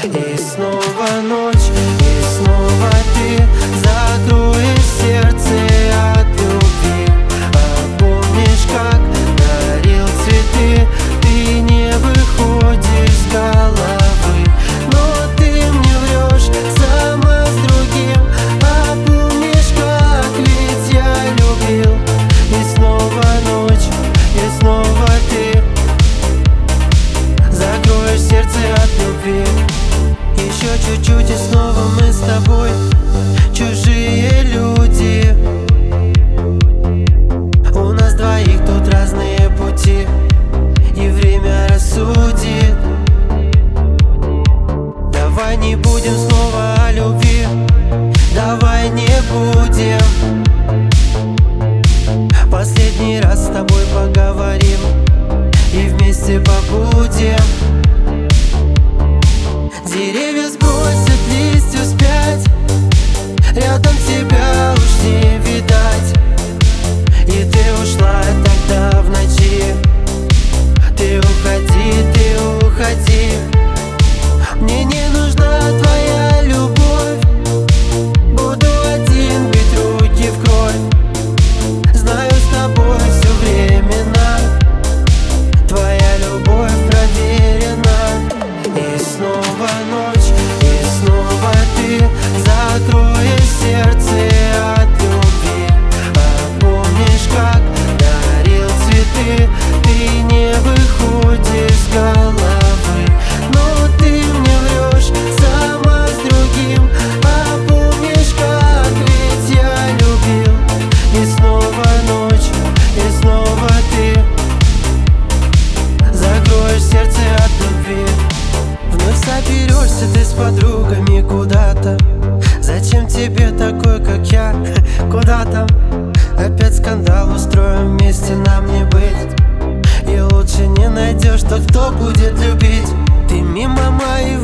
И снова ночь, и снова ты закроешь сердце от любви. А помнишь, как дарил цветы? Ты не выходишь с головы, но ты мне врешь сама с другим. А помнишь, как ведь я любил? И снова ночь, и снова ты закроешь сердце от любви. Еще чуть-чуть, и снова мы с тобой чужие люди. У нас двоих тут разные пути, и время рассудит. Давай не будем снова о любви, давай не будем. Последний раз с тобой поговорим и вместе побудем. Деревья сбросят листья вспять, рядом тебя уж не видать. И ты ушла тогда в ночи. Ты уходи. Мне не нужна твоя любовь. Буду один бить руки в кровь. Знаю, с тобой все временно. Твоя любовь проверена. И снова ночь, и снова ты закроешь сердце от любви. А помнишь, как дарил цветы? Ты не выходишь с головы, но ты мне врешь сама с другим. А помнишь, как ведь я любил? И снова ночь, и снова ты закроешь сердце от любви. Вновь соберешься ты с подругами куда-то. Зачем тебе такой, как я? Куда там? Опять скандал устроим, вместе нам не быть. И лучше не найдешь тот, кто будет любить. Ты мимо моих